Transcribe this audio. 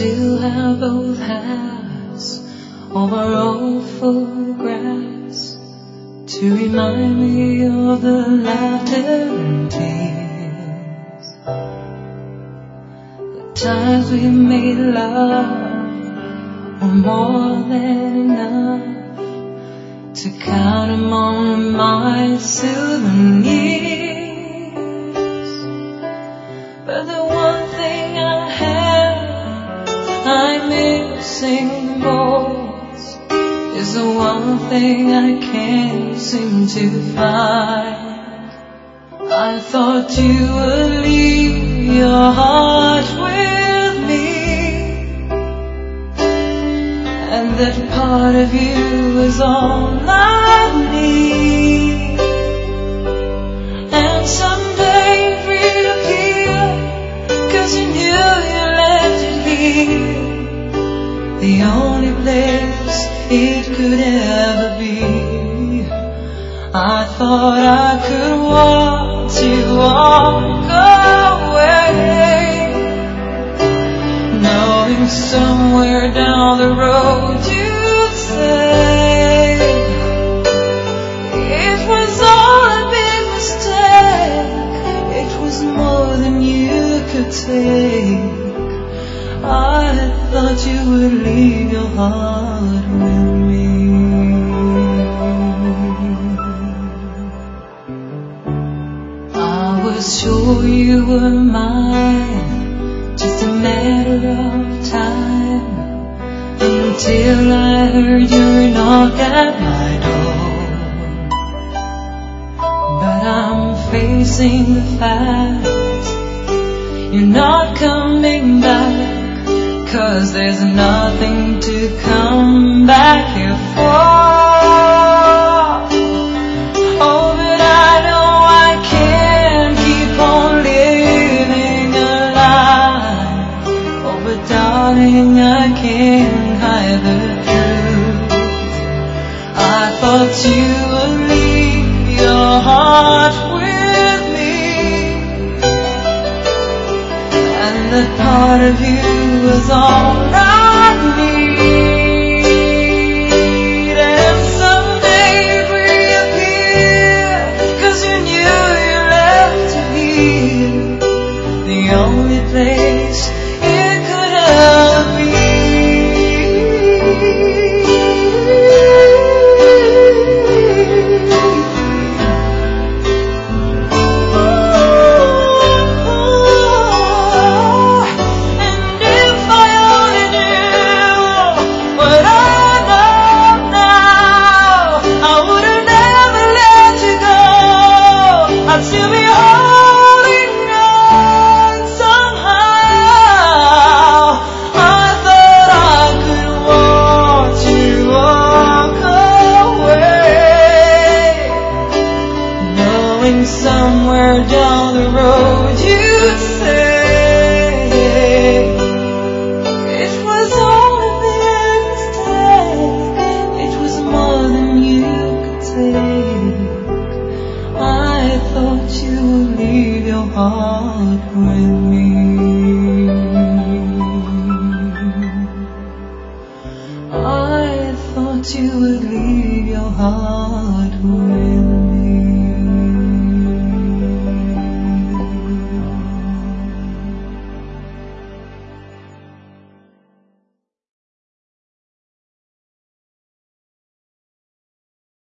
still have both hands over old photographs to remind me of the laughter and tears. The times we made love were more than enough to count among my souvenirs. But the one thing I have I'm missing most is the one thing I can't seem to find. I thought you would leave your heart with me, and that part of you is all I need. And someday reappear, 'cause you knew you left it here, the only place it could ever be. I thought I could watch you walk away, knowing somewhere down the road you'd say it was all a big mistake, it was more than you could take. I thought you would leave your heart with me. I was sure you were mine, just a matter of time, until I heard your knock at my door. But I'm facing the fact you're not coming back, 'cause there's nothing to come back here for. Oh, but I know I can't keep on living a lie. Oh, but darling, I can't hide the truth. I thought you would leave your heart with me, and that part of you was all I need. And someday it'd reappear, 'cause you knew you left it here, the only place it could ever be. Somewhere down the road you'd say it was all a big mistake, it was more than you could take. I thought you would leave your heart with me. I thought you would leave your heart with me.